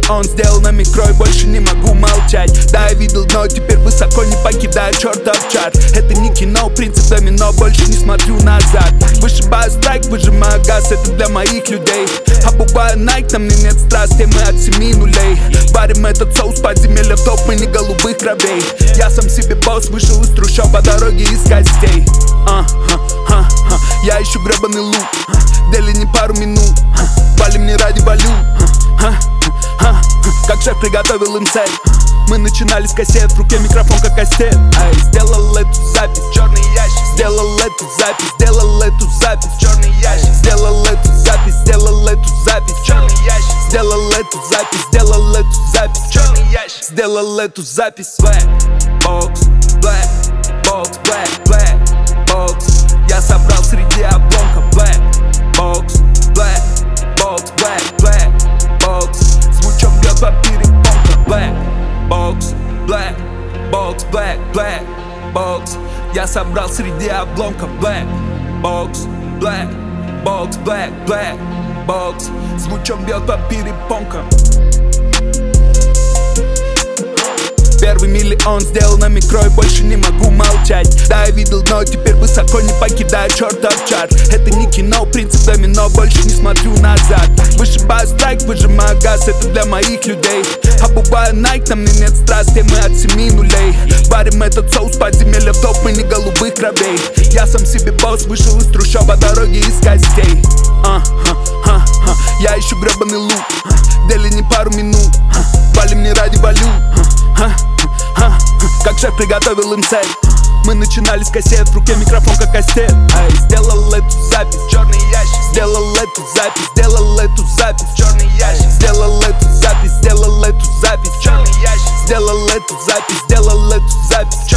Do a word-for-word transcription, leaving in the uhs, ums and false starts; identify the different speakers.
Speaker 1: миллион сделал на микро и больше не могу молчать. Да, я видел дно, теперь высоко не покидаю чертов чарт. Это не кино, принцип домино, больше не смотрю назад. Вышибаю страйк, выжимаю газ, это для моих людей. Обуваю Nike, на мне нет страсти, мы от семи нулей. Варим этот соус подземелья в топ, мы не голубых кровей. Я сам себе босс, вышел из трущоб по дороге из костей. а, а, а, а. Я ищу гребаный лук, дели не пару минут. Валим не ради валют, как шеф приготовил им цель. Мы начинали с кассет, в руке микрофон как кастет. Ай, сделал эту запись, черный ящик. Сделал эту запись, сделал эту запись, черный ящик. Сделал эту запись, сделал эту запись, черный ящик. Сделал эту запись, сделал эту запись, черный ящик. Сделал эту запись. Black box, black box, black, black box. Я собрал среди обломков. Black box, black box, black, black box. Звучок бьет по перепонкам. Black box, black box, black, black box. Я собрал среди обломков. Black box, black box, black, black box. Звучок бьет по перепонкам. Первый миллион сделал на микро и больше не могу молчать. Да, я видел дно, теперь высоко не покидаю чертов чарт. Это не кино, принцип домино, больше не смотрю назад. Вышибаю страйк, выжимаю газ, это для моих людей. Обуваю Nike, на мне нет страсти, мы от семи нулей. Варим этот соус подземелья в топ, мы не голубых кровей. Я сам себе босс, вышел из трущоб по дороге из костей. а, а, а, а. Я ищу гребаный лук, дели не пару минут. Валим не ради валют, как шеф приготовил им цель. Мы начинали с кассет, в руке микрофон как кастет. Ай, сделал эту запись, черный ящик. Сделал эту запись, сделал эту запись, черный ящик. Сделал эту запись, сделал эту запись, черный ящик. Сделал эту запись, сделал эту запись.